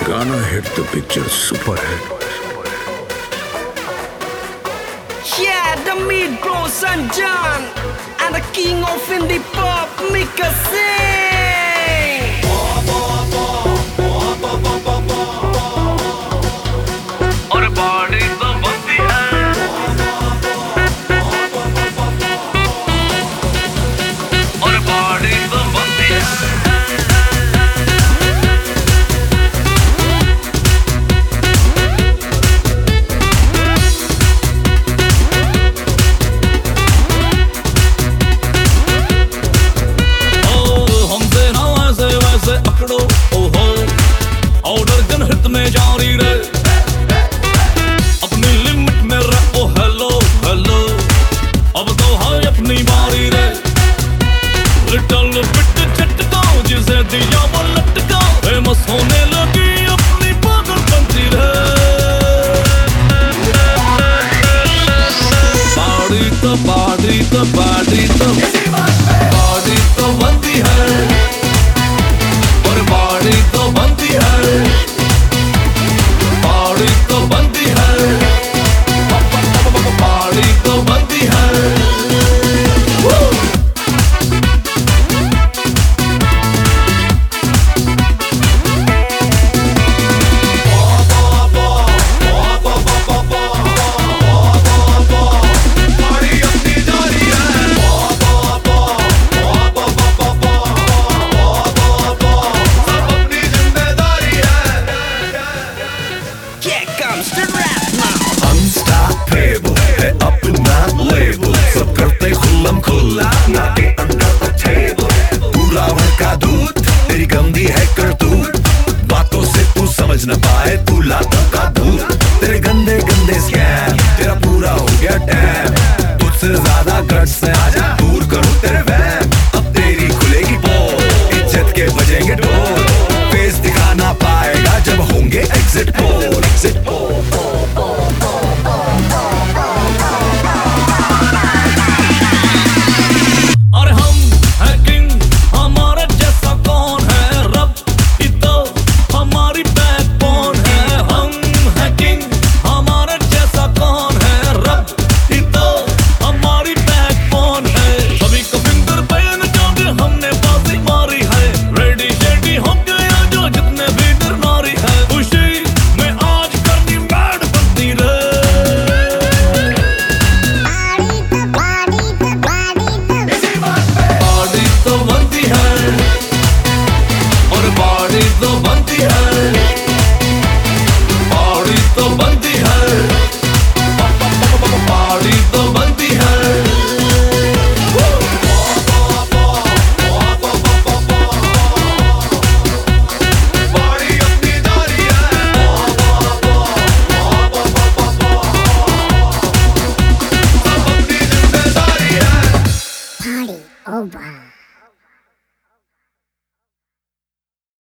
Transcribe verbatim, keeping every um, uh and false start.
गाना हिट तो picture super hit. Yeah, the mid-grown San John and the king of indie pop, Mika Singh. और body तो बनती है, और बॉडी तो बनती है। ऑर्डर गन हित में जारी रहे, अपनी लिमिट में रहो। हेलो हेलो अब तो है अपनी बारी रे। लिटिल बिट झटका जिसे दिया वो लटका, फेमस होने लगी अपनी पागल बनती रे। बाड़ी तो बाड़ी तो बाड़ी तो बाड़ी तो बनती है, और बाड़ी तो बनती है, बाड़ी तो बनती है, बाड़ी तो बनती है। Unstoppable है अपना लेबल, सब करते खुल्लम खुल्ला, नाटे अंडर द टेबल। पूरा भर का दूध तेरी गंदी है करतूत, बातों से तू समझ न पाए तू लातों का दूध। तेरे गंदे गंदे स्कैम तेरा पूरा हो गया डैम, तुझसे ज्यादा गट्स है आजा दूर करूं तेरे वैम। अब तेरी खुलेगी पोल, इज्जत के बजेंगे ढोल, फेस दिखा ना पाएगा जब होंगे एग्जिट पोल। एग्जिट पोल तो